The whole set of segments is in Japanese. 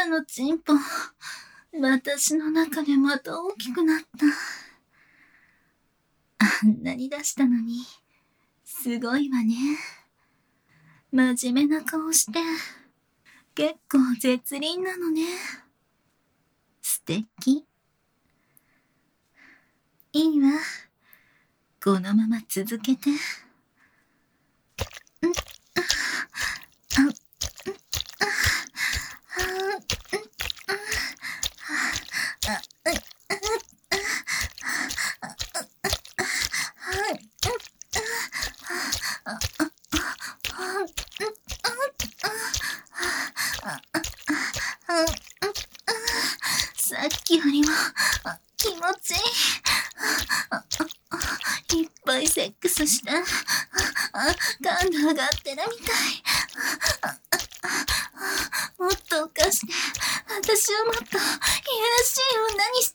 のチンポ、私の中でまた大きくなった。あんなに出したのに、すごいわね。真面目な顔して、結構絶倫なのね。素敵。いいわ。このまま続けて。さっきよりも気持ちいい。いっぱいセックスして感度上がってるみたい。もっと犯して、私をもっといやらしい女にして。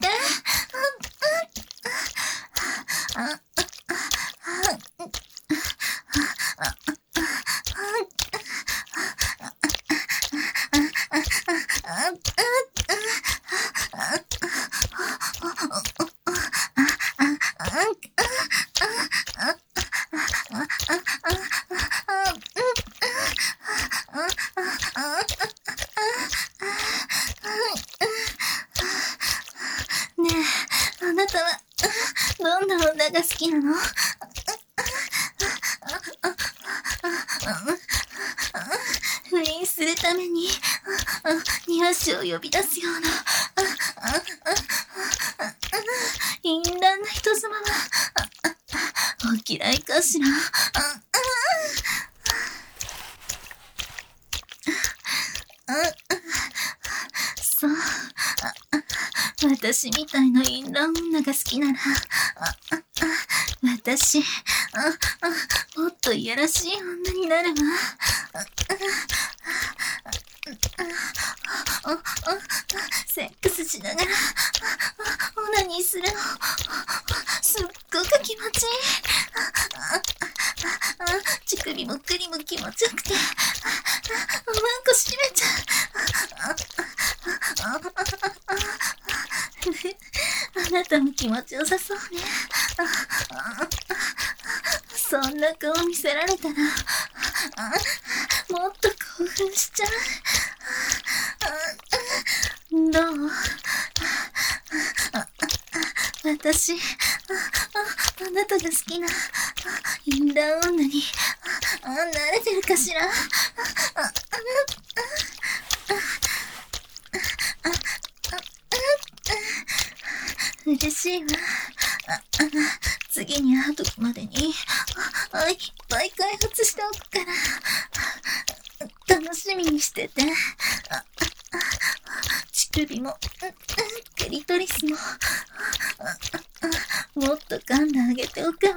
ねえ、あなたはどんな女が好きなの？不倫するために庭師を呼び出すような淫乱な人様はお嫌いかしら？そう、私みたいな淫乱女が好きなら、私、もっといやらしい女になるわ。セックスしながらオナニーするのすっごく気持ちいい。乳首もクリも気持ちよくておまんこしめちゃう。あなたも気持ちよさそうね。そんな顔見せられたらもっと興奮しちゃう。どう？私、あなたが好きな淫乱女に慣れてるかしら？嬉しいわ。次に会う時までにいっぱい開発しておくから楽しみにしてて。乳首もクリトリスももっと噛んであげておくわ。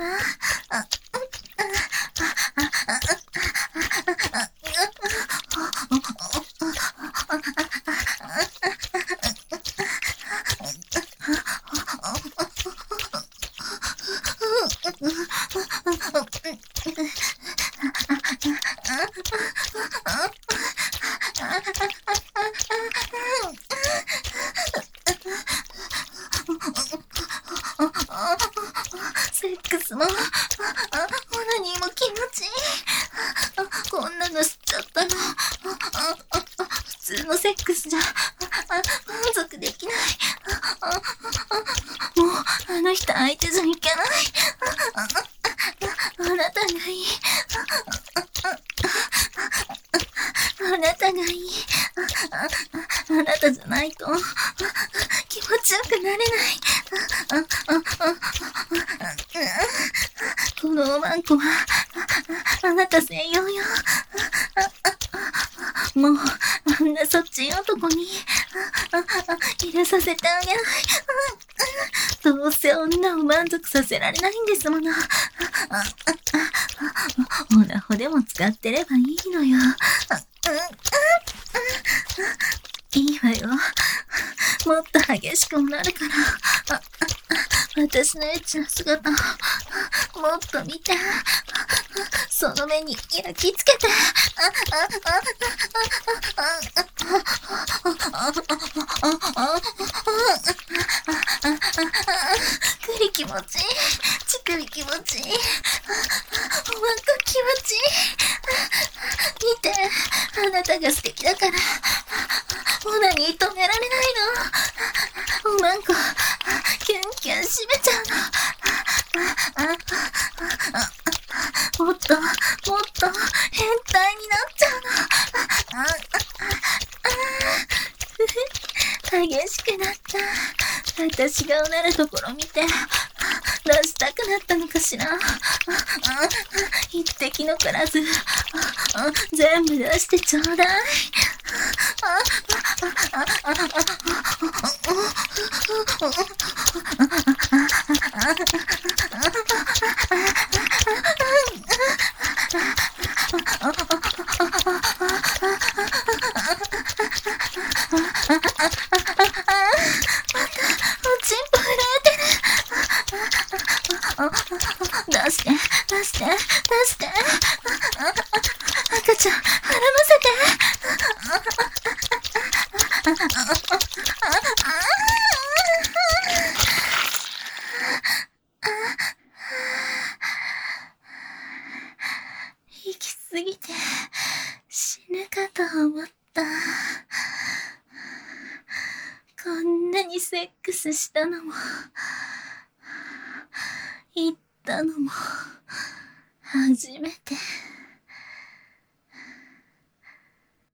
セックスもオナニーも気持ちいい。こんなの知っちゃったの。普通のセックスじゃ満足できない。もうあの人相手じゃいけない。あなたがいい。あなたがいい。あなたじゃないと気持ちよくなれない。このおまんこはあなた専用よ。もうあんなそっち男に入れさせてあげない。どうせ女を満足させられないんですもの。オナホでも使ってればいいのよ。いいわよ。もっと激しくもなるから。私のエッチな姿もっと見て。 その目に焼き付けて、くり気持ちいい。ちくり気持ちいい。おまんこ気持ちいい。見て、あなたが素敵だから、オナニー止められないの。おまんこ、キュンキュン締めちゃうの。もっと、もっと、変態になっちゃうの。激しくなった。私がおなるところ見て、出したくなったのかしら。一滴残らず、全部出してちょうだい。チンポ震えてる。出して、出して、出して。赤ちゃん、腹ませて。行き過ぎて死ぬかと思った。こんなにセックスしたのも、行ったのも、初めて。